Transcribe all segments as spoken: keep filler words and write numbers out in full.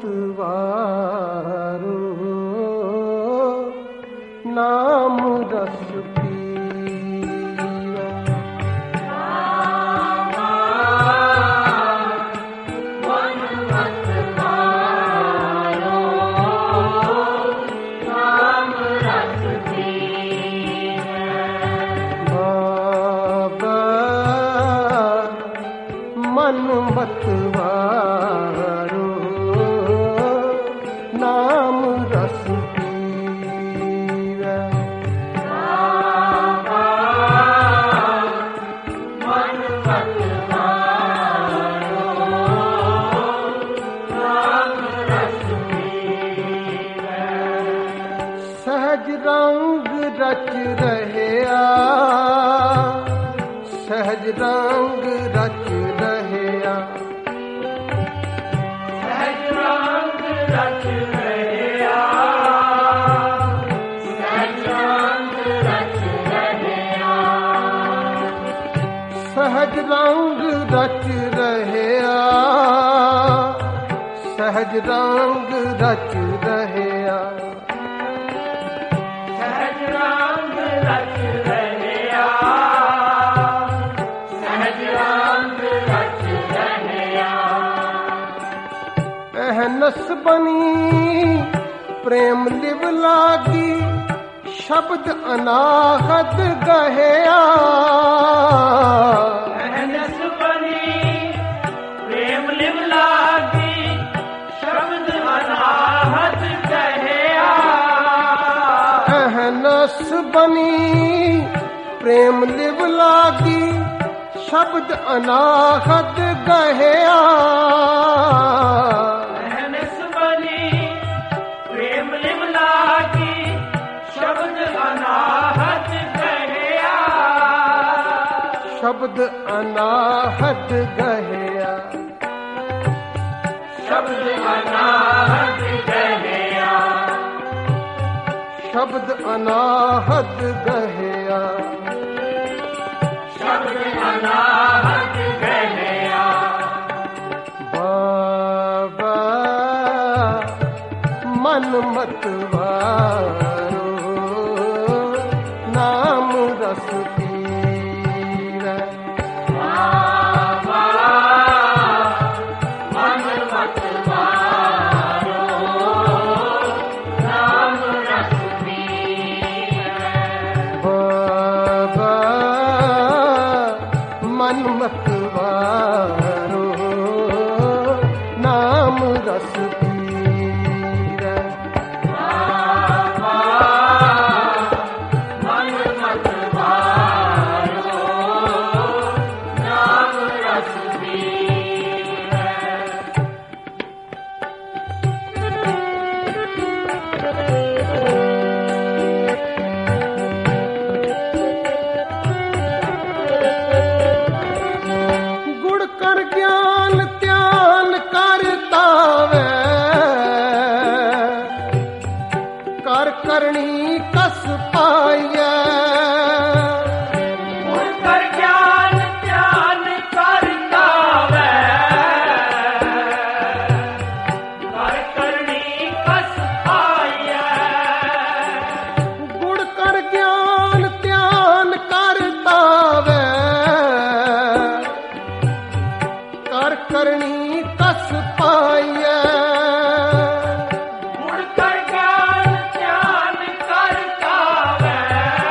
मतवारो नाम रस पीवा। मन मतवारो नाम रस पीवा। बाबा मन मतवारो नाम रस पीवा। बाबा मन मतवारो नाम रस पीवा। सहज रंग रच रहया, सहज रंग रच रहया। सहज रंग रच रहया, सहज रंग रच रहया। सहज रंग रच रहया, सहज रंग रच रहया। सहज रंग रच रहया, सहज रंग रच रहया। अहनस बनी प्रेम लिव लागी, शब्द अनाहत गहया। अहनस बनी प्रेम लिव लागी, शब्द अनाहत गहया। अहनस बनी प्रेम लिव लागी, शब्द अनाहत गहया। अहनस बनी प्रेम लिव लागी, शब्द अनाहत गहया। शब्द अनाहत गहया। शब्द अनाहत गहया। शब्द अनाहत गहया। शब्द अनाहत गहया। बाबा मन मतवारो नाम रस पीवा। बाबा मन मतवारो नाम रस पीवा। बाबा मन मतवारो नाम रस पीवा। बाबा मन मतवारो नाम रस पीवा। गुण कर ज्ञान त्यान करता वे, कर करनी कस पाइए। गुण कर ज्ञान ध्यान करता वै, कर करनी कस पाइयै। गुण कर ज्ञान त्यान करता वे, कर करनी कस पाइए। गुण कर ज्ञान ध्यान करता वै,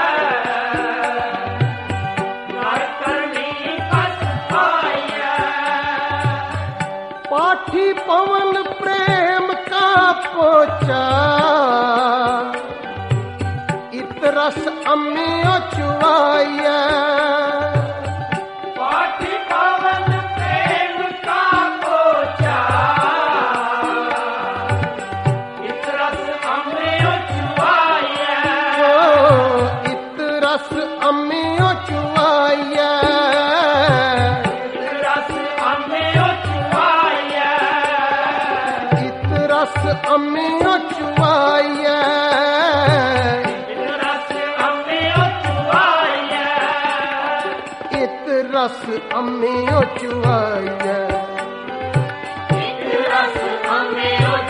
कर करनी कस पाइयै। पाठी पवन प्रेम का पोचा, इत रस अम्मियों चुआइए। पाठी पवन प्रेम का पोचा, इत रस अम्मियों चुआइयै। इत रस अम्मियों चुआइए। इत रस अम्मियों चुआइयै। इत रस अम्मियों चुआइए। इत रस अम्मियों चुआइयै। इत रस अम्मियों चुआइए। इत रस अम्मियों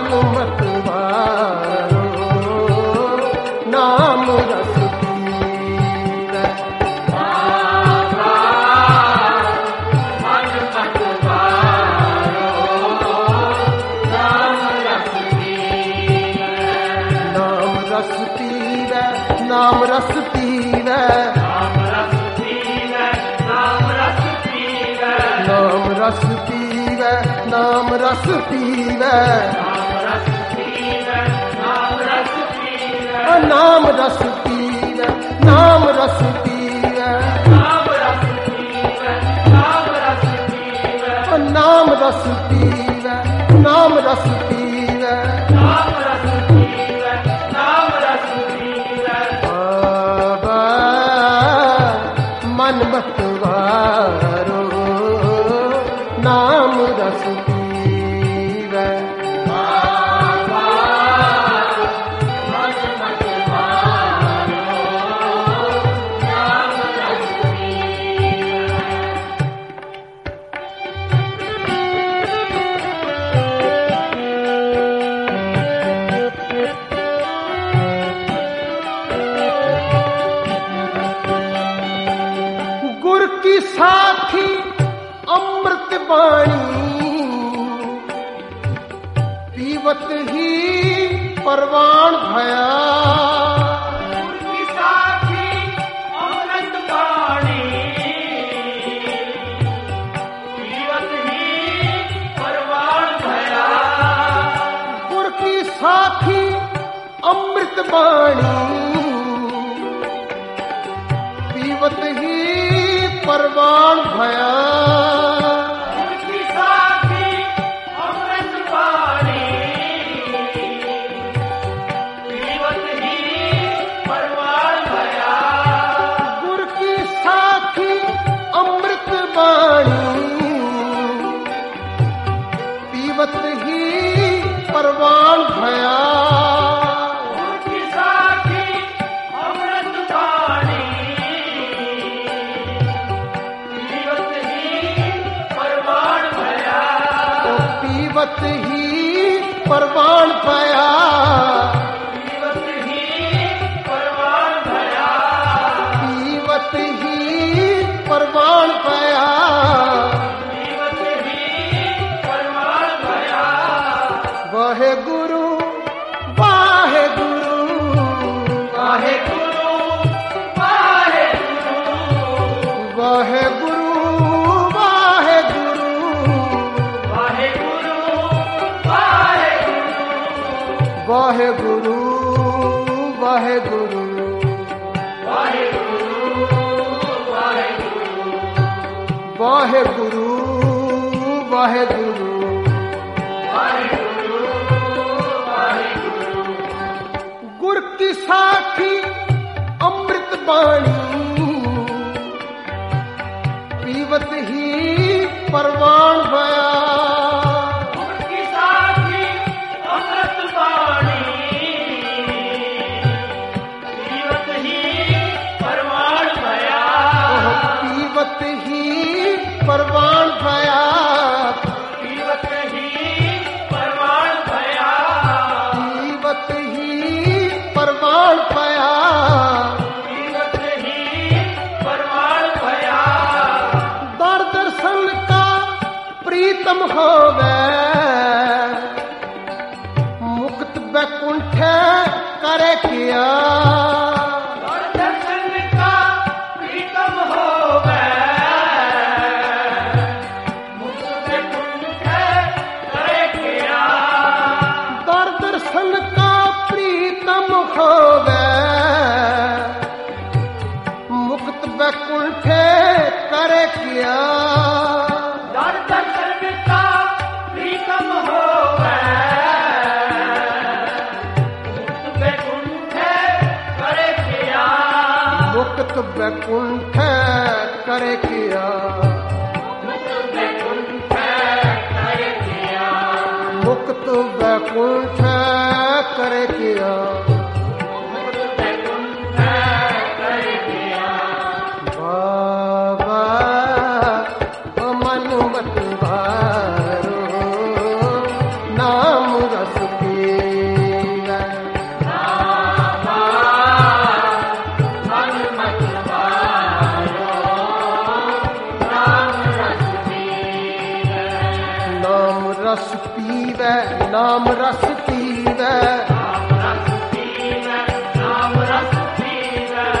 रस पीवे नाम रस पीवे नाम रस पीवे नाम रस पीवे नाम रस पीवे नाम रस पीवे नाम रस पीवे नाम रस पीवे नाम रस पीवे नाम रस पीवे नाम रस पीवे नाम रस पीवे नाम रस पीवे नाम रस पीवे नाम रस पीवे बाबा मन मतवारो नाम रस पीवे बाबा मन मतवारो नाम रस पीवे गुर की साखी अमृत वाणी पीवत ही परवान भया उनकी साखी अमृत वाणी पीवत ही परवान भया गुर की साखी अमृत वाणी पीवत ही परवान भया उनकी साखी अमृत वाणी पीवत ही परवान भया गुर की साखी अमृत वाणी पीवत ही परवान भया उनकी साखी अमृत वाणी पीवत ही परवान भया पीवत ही परवान भया पीवत ही परवान भया पीवत ही परवान भया पीवत ही परवान भया वाहे गुरु वाहे गुरु वाहे गुरु वाहे गुरु वाहे गुरु वाहे गुरु वाहे गुरु वाहे गुरु वाहे गुरु वाहे गुरु वाहे गुरु वाहे गुरु वाहे गुरु वाहे गुरु वाहे गुरु वाहे गुरु गुर की साखी अमृत वाणी पीवत ही परवान भया उनकी साखी अमृत वाणी पीवत ही परवान भया पीवत ही परवान भया पीवत ही परवान भया पीवत ही परवान भया पीवत ही परवान भया दर दर्शन का प्रीतम होवे मुक्त बैकुंठ करे किया और दर्शन का प्रीतम होवे मुक्त कुंठ करे किया दर दर्शन का प्रीतम होवे मुक्त बैकुंठ करे किया और दर्शन का प्रीतम होवे मुक्त कुंठ करे किया मुक्त बैकुंठ करे किया मुक्त कुंठ करे किया मुक्त बैकुंठ करे किया मुक्त कुंठ करे किया बाबा मन मत वारो नाम रस पीवे मन मत वारो नाम रस पीवे नाम रस पीवे नाम रस पीवे नाम रस पीवे नाम रस पीवे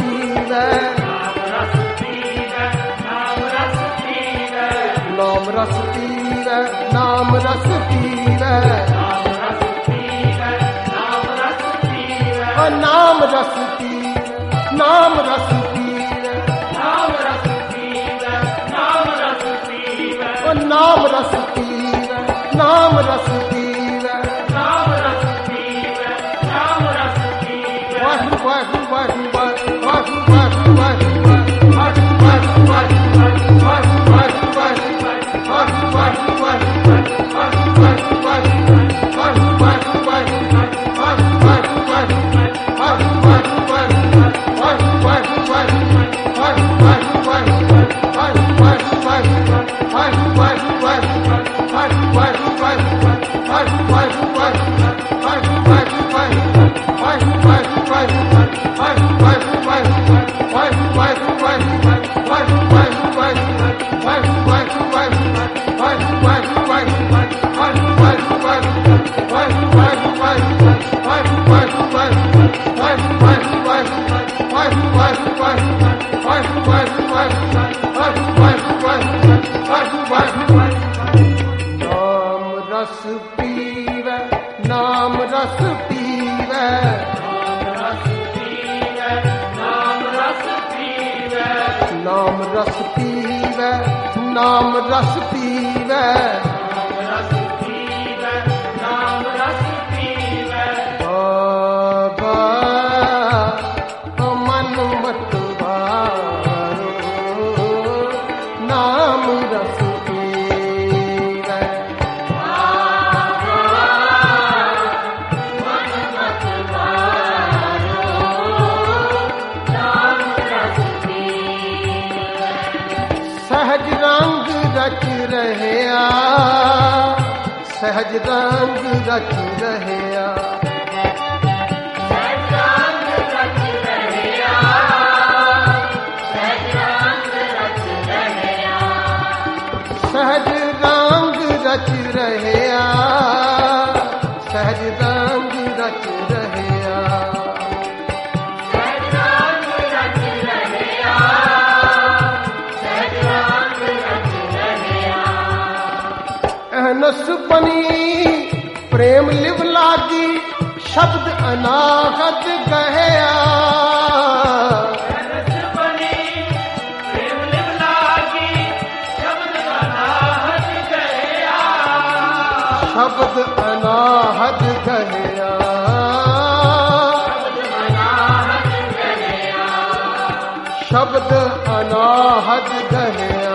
ਪੀਵੈ ਨਾਮ ਰਸ ਪੀਵੈ ਨਾਮ ਰਸ ਪੀਵੈ ਓ ਨਾਮ ਰਸ ਪੀਵੈ ਨਾਮ ਰਸ ਪੀਵੈ ਓ ਨਾਮ ਰਸ ਪੀਵੈ ਨਾਮ ਰਸ ਪੀਵੈ ਵਾਹਿਗੁਰੂ ਵਾਹਿਗੁਰੂ ਵਾਹਿਗੁਰੂ ਵਾਹਿਗੁਰੂ ਵਾਹਿਗੁਰੂ ਨਾਮ ਰਸ ਪੀਵੈ ਨਾਮ ਰਸ ਪੀਵੈ ਨਾਮ ਰਸ ਪੀਵੈ ਬਾਬਾ ਮਨ ਮਤ ਵਾਰੋ ਨਾਮ ਰਸ ਪੀਵੈ ਸਹਜ ਰੰਗ ਰਚ ਰਹਿਆ ਸਹਜ ਰੰਗ ਰਚ ਰਹਿਆ ਸਹਜ ਰੰਗ ਰਚ ਰਹਿਆ ਸਹਜ ਰੰਗ ਰਚ ਰਹਿਆ ਅਹਨਸ ਬਨੀ ਪ੍ਰੇਮ ਲਿਵ ਲਾਗੀ ਸ਼ਬਦ ਅਨਾਹਤ ਕਹਿਆ ਸ਼ਬਦ ਅਨਾਹਤ ਕਹਿਆ ਸ਼ਬਦ ਅਨਾਹਤ ਕਹਿਆ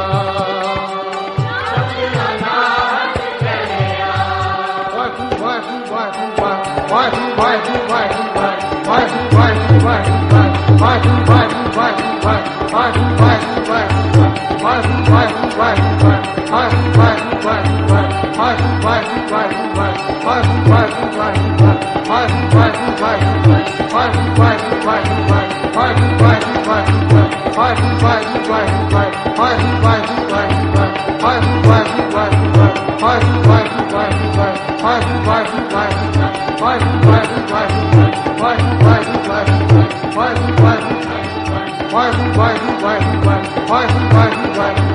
Why, why, why, why, why, why, why, why, why,